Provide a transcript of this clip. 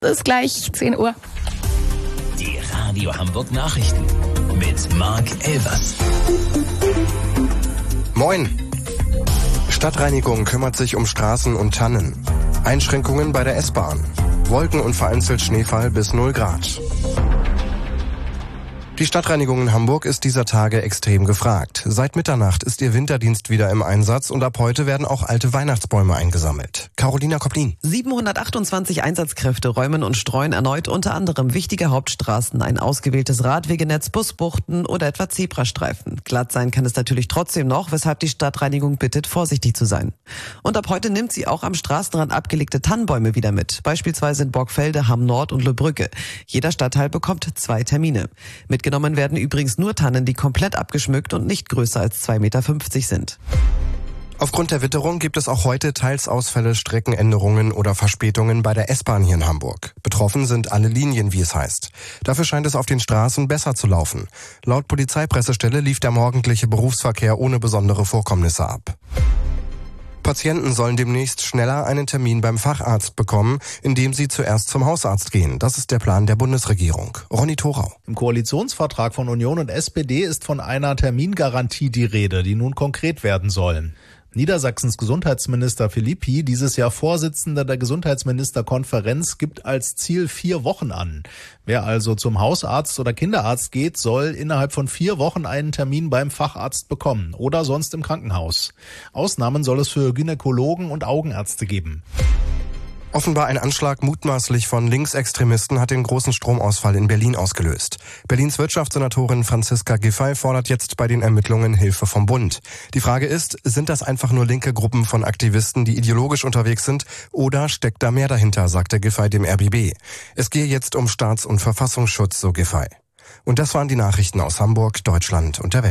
Ist gleich 10 Uhr. Die Radio Hamburg Nachrichten mit Marc Elvers. Moin. Stadtreinigung kümmert sich um Straßen und Tannen. Einschränkungen bei der S-Bahn. Wolken und vereinzelt Schneefall bis 0 Grad. Die Stadtreinigung in Hamburg ist dieser Tage extrem gefragt. Seit Mitternacht ist ihr Winterdienst wieder im Einsatz und ab heute werden auch alte Weihnachtsbäume eingesammelt. Carolina Koplin. 728 Einsatzkräfte räumen und streuen erneut unter anderem wichtige Hauptstraßen, ein ausgewähltes Radwegenetz, Busbuchten oder etwa Zebrastreifen. Glatt sein kann es natürlich trotzdem noch, weshalb die Stadtreinigung bittet, vorsichtig zu sein. Und ab heute nimmt sie auch am Straßenrand abgelegte Tannenbäume wieder mit, beispielsweise in Borgfelde, Hamm Nord und Le Brücke. Jeder Stadtteil bekommt 2 Termine. Mitgenommen werden übrigens nur Tannen, die komplett abgeschmückt und nicht größer als 2,50 Meter sind. Aufgrund der Witterung gibt es auch heute teils Ausfälle, Streckenänderungen oder Verspätungen bei der S-Bahn hier in Hamburg. Betroffen sind alle Linien, wie es heißt. Dafür scheint es auf den Straßen besser zu laufen. Laut Polizeipressestelle lief der morgendliche Berufsverkehr ohne besondere Vorkommnisse ab. Patienten sollen demnächst schneller einen Termin beim Facharzt bekommen, indem sie zuerst zum Hausarzt gehen. Das ist der Plan der Bundesregierung. Ronny Thorau. Im Koalitionsvertrag von Union und SPD ist von einer Termingarantie die Rede, die nun konkret werden soll. Niedersachsens Gesundheitsminister Philippi, dieses Jahr Vorsitzender der Gesundheitsministerkonferenz, gibt als Ziel 4 Wochen an. Wer also zum Hausarzt oder Kinderarzt geht, soll innerhalb von 4 Wochen einen Termin beim Facharzt bekommen oder sonst im Krankenhaus. Ausnahmen soll es für Gynäkologen und Augenärzte geben. Offenbar ein Anschlag mutmaßlich von Linksextremisten hat den großen Stromausfall in Berlin ausgelöst. Berlins Wirtschaftssenatorin Franziska Giffey fordert jetzt bei den Ermittlungen Hilfe vom Bund. Die Frage ist, sind das einfach nur linke Gruppen von Aktivisten, die ideologisch unterwegs sind, oder steckt da mehr dahinter, sagte Giffey dem RBB. Es gehe jetzt um Staats- und Verfassungsschutz, so Giffey. Und das waren die Nachrichten aus Hamburg, Deutschland und der Welt.